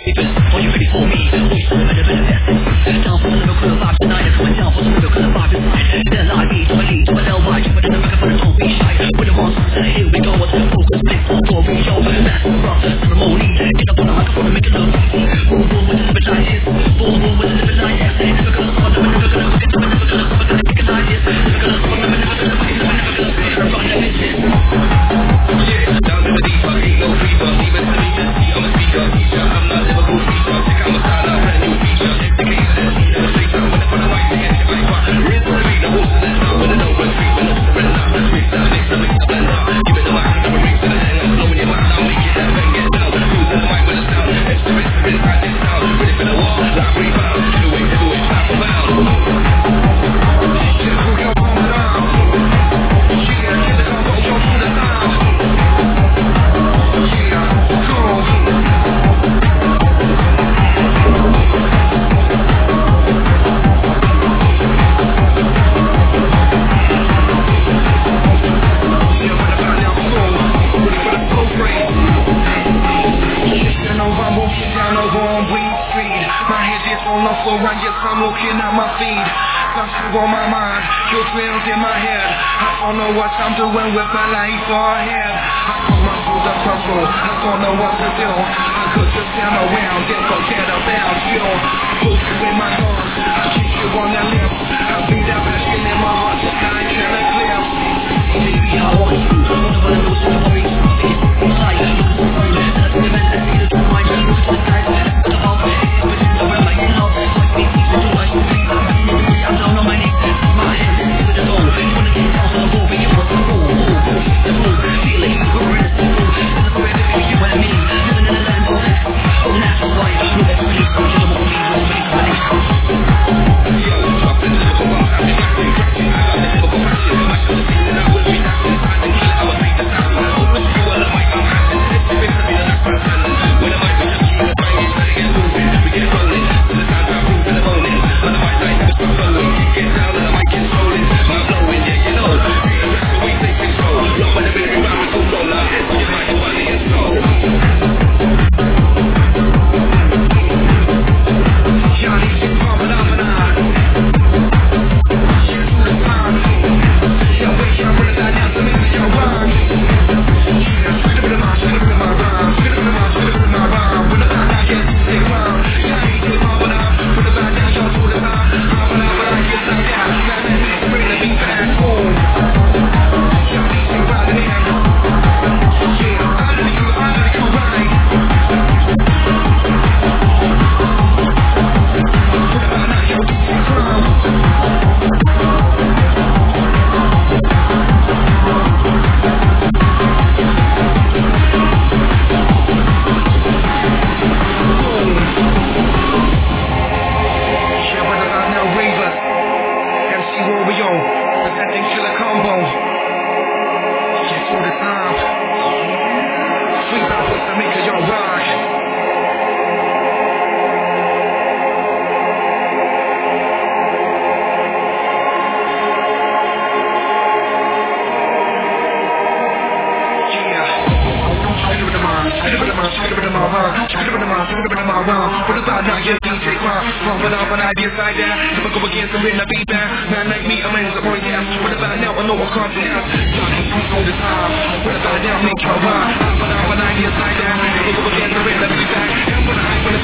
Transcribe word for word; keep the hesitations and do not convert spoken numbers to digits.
Are you ready for me? Always so better, better, better. Down for the lyrical vibe tonight. Coming down for the lyrical vibe tonight. Then I be to a lead, to a L Y, to a the microphone, don't be shy. With the monsters, here we go. What's the focus? Big for we show. That's the rough ceremony. Get up on the microphone and make it look easy. Boom, boom, with the living like this. Boom, boom, with the living like this. Never gonna stop, never, never gonna forget, never, never gonna, never gonna kick it like this. Never gonna stop, never, never gonna forget, never, never gonna stop, never run the business. Yeah, down to the deep, I ain't no creeper. Even to me, just see, I'm a speaker. I'm not Liverpool speaker. Think I'm a star, I'm brand new feature. The case is easy, never say time. When I put a white thing in the viper. Rinse the beat, the horse in the top. With an open street, when it's surrender. Freestyle, mix, I mix the blender. Give it the mic, I'm a ring to the hand. I'm blowing your mind, I'll make it that bang, get down. Who's in the mic with a sound? Extra instrument, I this sound. Ready for the wall, like rebound. Heavyweight, heavyweight, pound for pound. Yeah, who got on down? Yeah, get the combo, go through the sound. Yeah, go. So I guess I'm looking at my feet. Something on my mind, your trails in my head. I don't know what I'm doing with my life ahead. I put my through the puzzle, I don't know what to do. I could just stand around and forget about you. Put you in my arms, I'll keep you on the lips. I'll be that passion in my heart, just like an eclipse. Baby, I want you, I wanna know so you want me to see it. It's like you can find it, that's the event that needed to find you. It's the guys that the house, but it's the red light in house. I don't know my name, my head is with it all. You wanna get down to the wall, but you want to roll, roll, roll, roll. Feel like you're ready to roll. It's the way that you get what I mean. Living in a land of this, oh natural life. No explanation, you don't want me, no explanation. Yo, drop in the little bar, I'm cracking, cracking. I got the typical passion, I should have seen that I would be acting. I think I would make the sound. I hope it's you on the mic, I'm crashing. It's the best to be the last man standing. When the mic is just keep it banging, trying to get moving. We get rolling, to the sound I'm moving the morning. On the mic, I never stop flowing. Get down and the mic is rolling. My blowing, yeah, you know. That's the way they control. Not when the baby rap is all on. Now head to your mic, body and soul. Johnny, you pump it up and on. Yeah, to the sound. Yeah, wait, I'm running that down to make it your rhyme. Yeah, spit it in my, spit it in my rhyme. Spit it in my, spit it in my rhyme. When the back, I get to take rhyme. Johnny, you pump it up. Put it back down, y'all to the sound. Pump it up, but I get like that. Now that beat, bring the beat back home. Yeah, beat you right in. Yeah, I know you, I know you right. Put it back down, y'all to the ground. Presenting Killer Combo. Just all the time. Sweet rappers to make it your rock. Put it about now, yes, D J Crime. Pump it up and I be inside there. Never go against the wind, I beat back. Man like me, I'm in the point, yeah. Put it about now, I know I can't do that. Johnny, you know the time. Put it about now, make your rhyme. Pump it up and I be inside there. Never go against the wind, I beat back. And when I